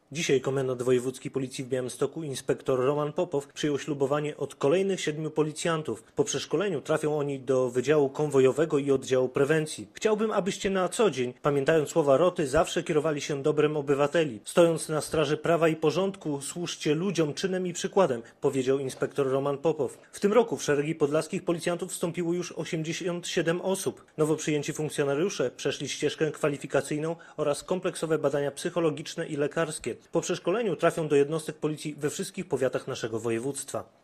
Dzisiaj komendant wojewódzki Policji w Białymstoku, inspektor Roman Popow, przyjął ślubowanie od kolejnych 7 policjantów. Po przeszkoleniu trafią oni do Wydziału Konwojowego i Oddziału Prewencji. Chciałbym, abyście na co dzień, pamiętając słowa roty, zawsze kierowali się dobrem obywateli. Stojąc na straży prawa i porządku, służcie ludziom czynem i przykładem, powiedział inspektor Roman Popow. W tym roku w szeregi podlaskich policjantów wstąpiło już 87 osób. Nowo przyjęci funkcjonariusze przeszli ścieżkę kwalifikacyjną oraz kompleksowe badania psychologiczne i lekarskie. Po przeszkoleniu trafią do jednostek policji we wszystkich powiatach naszego województwa.